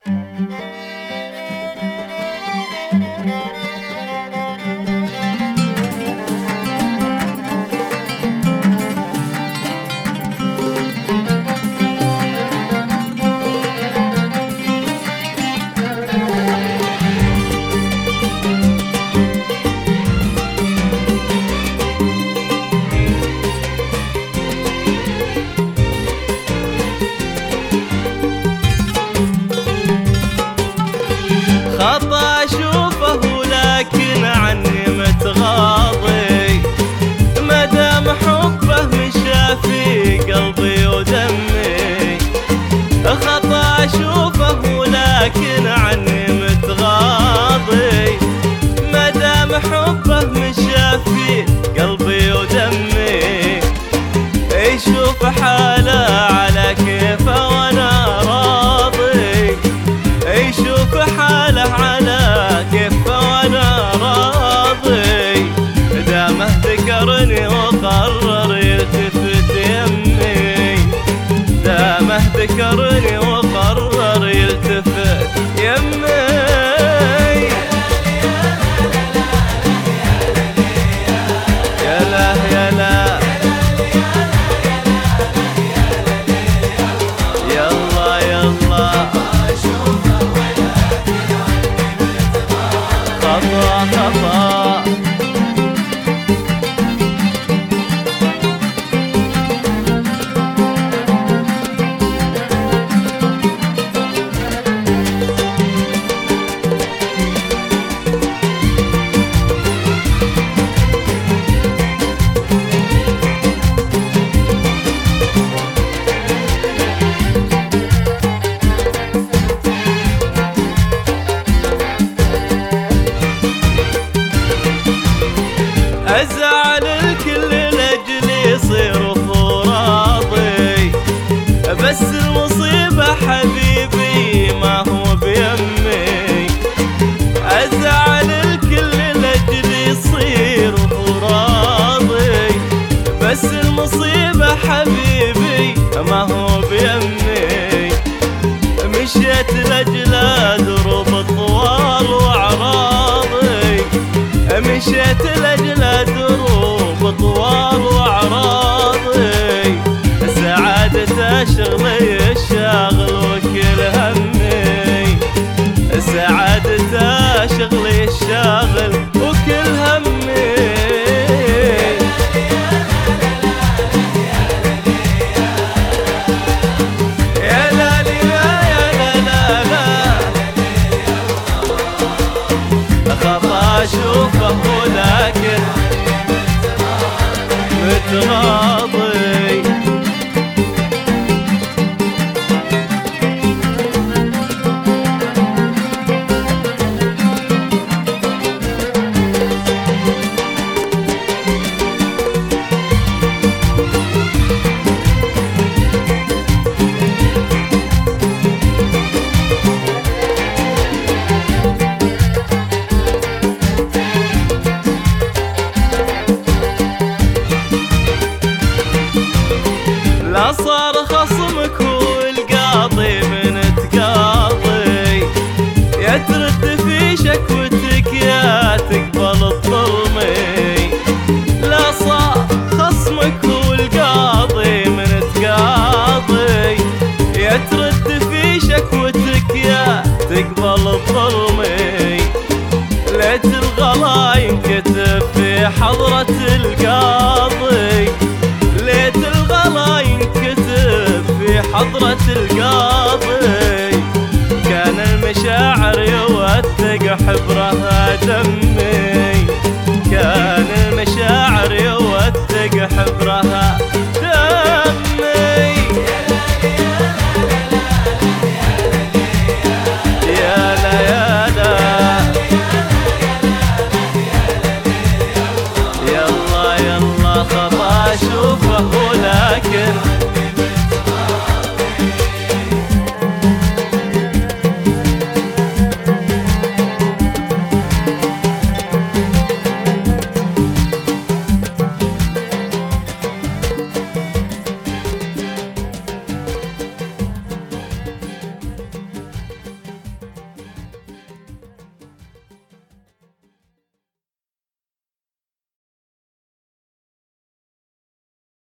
خطا اشوفه ولكن عني متغاضي، مدام حبه مشى في قلبي ودمي. خطا اشوفه ولكن عني متغاضي، مدام حبه مشى في قلبي ودمي. يشوف حاله على كيفه وانا راضي، يشوف حاله على كيفه وانا راضي. دامه ذكرني وقرر يلتفت يمي، دامه ذكرني وقرر يلتفت يمي. يا لا يا لا يلا يلا خطا خطا. أزعل الكل لأجل يصير فراضي، بس المصيبة حبيبي ما هو بيمي. أزعل الكل لأجل يصير فراضي، بس المصيبة حبيبي ما هو بيمي. مشيت لأجل دروب طوال وأعراضي، مشيت لأجل دروب طوال وأعراضي. سعادته شغلي الشاغل وكل همي، سعادته شغلي الشاغل وكل همي. يا لا لا يا لا لا خطا اشوفه ولكن متغاضي. لا صار خصمك والقاضي من تقاضي، يا ترد في شكوتك يا تقبل الظلمي. لا صار خصمك والقاضي من تقاضي، يا ترد في شكوتك يا تقبل الظلمي. ليت الغلا ينكتب في حضرة القاضي، ليت الغلا ينكتب في حضرة القاضي. كان المشاعر يوثق حبرها دمي، كان المشاعر يوثق حبرها